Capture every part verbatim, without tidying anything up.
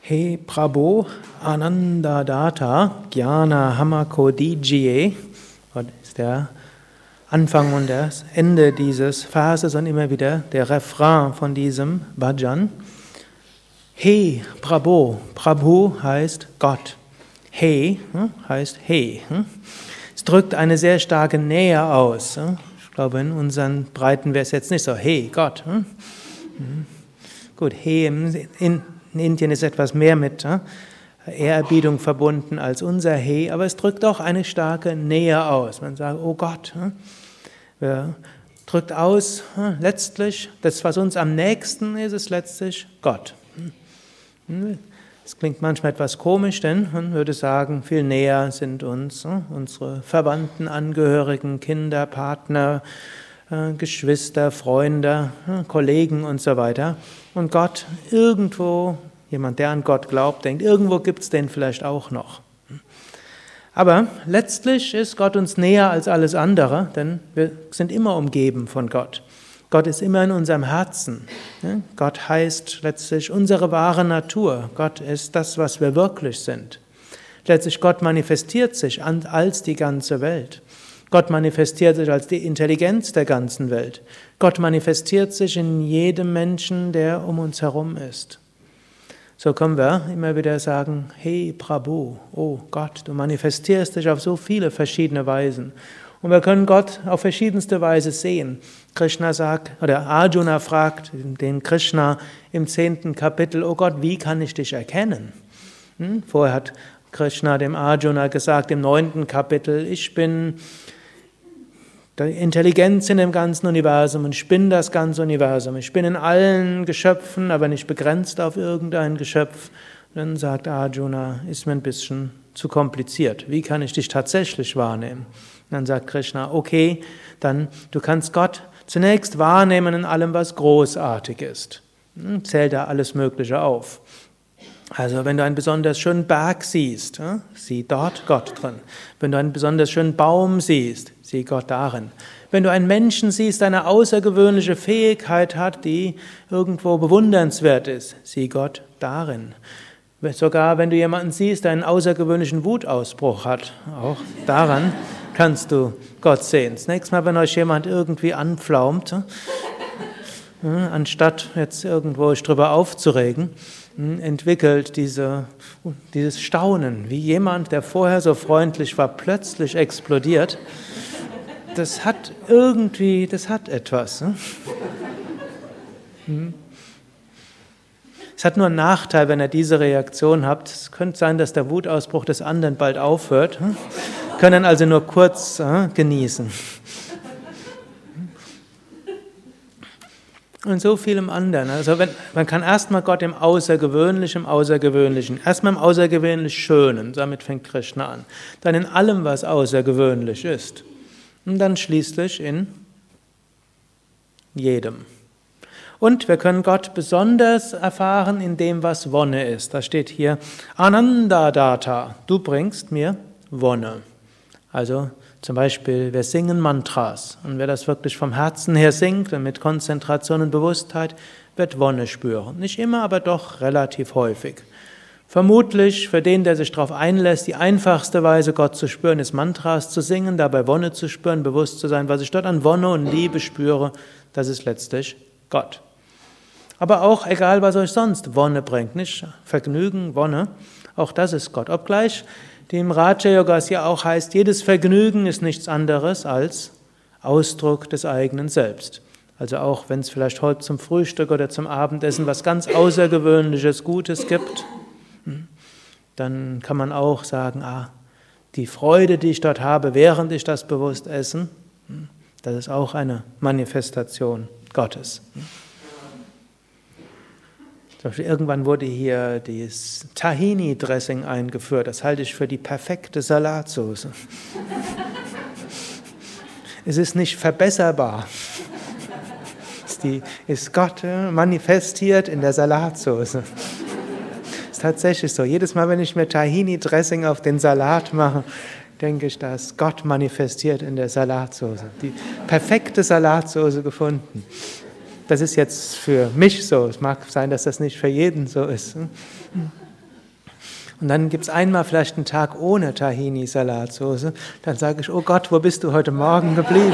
He Prabhu Anandadatta Jnana Hamako Dijiye. Das ist der Anfang und das Ende dieses Verses und immer wieder der Refrain von diesem Bhajan. He Prabhu. Prabhu heißt Gott. He heißt He. Es drückt eine sehr starke Nähe aus. Ich glaube, in unseren Breiten wäre es jetzt nicht so. Hey, Gott. Gut, He in Indien ist etwas mehr mit Ehrerbietung verbunden als unser He, aber es drückt auch eine starke Nähe aus. Man sagt, oh Gott. Ja, drückt aus, letztlich, das, was uns am nächsten ist, ist letztlich Gott. Das klingt manchmal etwas komisch, denn man würde sagen, viel näher sind uns unsere Verwandten, Angehörigen, Kinder, Partner, Geschwister, Freunde, Kollegen und so weiter. Und Gott irgendwo, jemand, der an Gott glaubt, denkt, irgendwo gibt es den vielleicht auch noch. Aber letztlich ist Gott uns näher als alles andere, denn wir sind immer umgeben von Gott. Gott ist immer in unserem Herzen. Gott heißt letztlich unsere wahre Natur. Gott ist das, was wir wirklich sind. Letztlich Gott manifestiert sich als die ganze Welt. Gott manifestiert sich als die Intelligenz der ganzen Welt. Gott manifestiert sich in jedem Menschen, der um uns herum ist. So können wir immer wieder sagen, Hey Prabhu, oh Gott, du manifestierst dich auf so viele verschiedene Weisen. Und wir können Gott auf verschiedenste Weise sehen. Krishna sagt, oder Arjuna fragt den Krishna im zehnten Kapitel, oh Gott, wie kann ich dich erkennen? Hm? Vorher hat Krishna dem Arjuna gesagt im neunten Kapitel, ich bin die Intelligenz in dem ganzen Universum und ich bin das ganze Universum. Ich bin in allen Geschöpfen, aber nicht begrenzt auf irgendein Geschöpf. Und dann sagt Arjuna, ist mir ein bisschen zu kompliziert. Wie kann ich dich tatsächlich wahrnehmen? Und dann sagt Krishna, okay, dann du kannst Gott zunächst wahrnehmen in allem, was großartig ist. Zählt da alles Mögliche auf. Also wenn du einen besonders schönen Berg siehst, sieh dort Gott drin. Wenn du einen besonders schönen Baum siehst, sieh Gott darin. Wenn du einen Menschen siehst, der eine außergewöhnliche Fähigkeit hat, die irgendwo bewundernswert ist, sieh Gott darin. Sogar wenn du jemanden siehst, der einen außergewöhnlichen Wutausbruch hat, auch daran kannst du Gott sehen. Das nächste Mal, wenn euch jemand irgendwie anpflaumt, anstatt jetzt irgendwo euch drüber aufzuregen, entwickelt diese, dieses Staunen, wie jemand, der vorher so freundlich war, plötzlich explodiert. Das hat irgendwie, das hat etwas. Es hat nur einen Nachteil, wenn ihr diese Reaktion habt. Es könnte sein, dass der Wutausbruch des anderen bald aufhört. Können also nur kurz genießen. Und so vielem anderen. Also wenn, man kann erstmal Gott im Außergewöhnlichen, im Außergewöhnlichen, erstmal im Außergewöhnlich Schönen, damit fängt Krishna an. Dann in allem, was außergewöhnlich ist. Und dann schließlich in jedem. Und wir können Gott besonders erfahren in dem, was Wonne ist. Da steht hier, Anandadatta, du bringst mir Wonne. Also zum Beispiel, wir singen Mantras. Und wer das wirklich vom Herzen her singt und mit Konzentration und Bewusstheit, wird Wonne spüren. Nicht immer, aber doch relativ häufig. Vermutlich für den, der sich darauf einlässt, die einfachste Weise, Gott zu spüren, ist Mantras zu singen, dabei Wonne zu spüren, bewusst zu sein, was ich dort an Wonne und Liebe spüre, das ist letztlich Gott. Aber auch, egal was euch sonst Wonne bringt, nicht Vergnügen, Wonne, auch das ist Gott. Obgleich die im Raja Yoga es ja auch heißt, jedes Vergnügen ist nichts anderes als Ausdruck des eigenen Selbst. Also auch wenn es vielleicht heute zum Frühstück oder zum Abendessen was ganz Außergewöhnliches, Gutes gibt, dann kann man auch sagen, ah, die Freude, die ich dort habe, während ich das bewusst esse, das ist auch eine Manifestation Gottes. Irgendwann wurde hier das Tahini-Dressing eingeführt. Das halte ich für die perfekte Salatsauce. Es ist nicht verbesserbar. Ist, die, ist Gott manifestiert in der Salatsauce. Ist tatsächlich so. Jedes Mal, wenn ich mir Tahini-Dressing auf den Salat mache, denke ich, da ist Gott manifestiert in der Salatsauce. Die perfekte Salatsauce gefunden. Das ist jetzt für mich so. Es mag sein, dass das nicht für jeden so ist. Und dann gibt es einmal vielleicht einen Tag ohne Tahini-Salatsauce. Dann sage ich, oh Gott, wo bist du heute Morgen geblieben?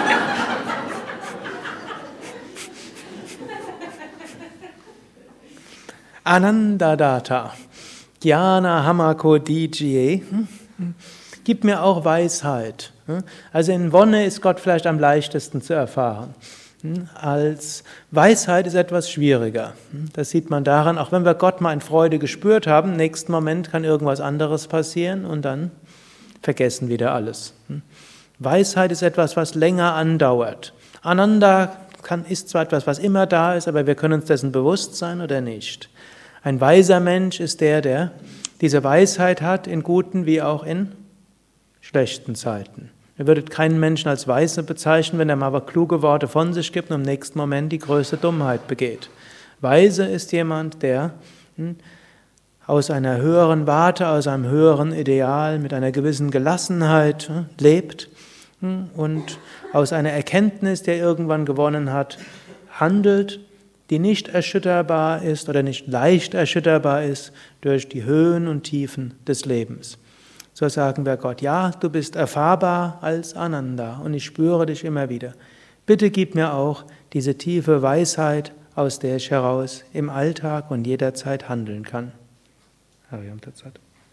Anandadatta, Jnana Hamako Dijiye, gib mir auch Weisheit. Also in Wonne ist Gott vielleicht am leichtesten zu erfahren. Als Weisheit ist etwas schwieriger. Das sieht man daran, auch wenn wir Gott mal in Freude gespürt haben, im nächsten Moment kann irgendwas anderes passieren und dann vergessen wieder alles. Weisheit ist etwas, was länger andauert. Ananda kann, ist zwar etwas, was immer da ist, aber wir können uns dessen bewusst sein oder nicht. Ein weiser Mensch ist der, der diese Weisheit hat, in guten wie auch in schlechten Zeiten. Ihr würdet keinen Menschen als Weise bezeichnen, wenn er mal aber kluge Worte von sich gibt und im nächsten Moment die größte Dummheit begeht. Weise ist jemand, der hm, aus einer höheren Warte, aus einem höheren Ideal, mit einer gewissen Gelassenheit hm, lebt hm, und aus einer Erkenntnis, die er irgendwann gewonnen hat, handelt, die nicht erschütterbar ist oder nicht leicht erschütterbar ist durch die Höhen und Tiefen des Lebens. So sagen wir Gott, ja, du bist erfahrbar als Ananda und ich spüre dich immer wieder. Bitte gib mir auch diese tiefe Weisheit, aus der ich heraus im Alltag und jederzeit handeln kann. Hariam Tat Sat.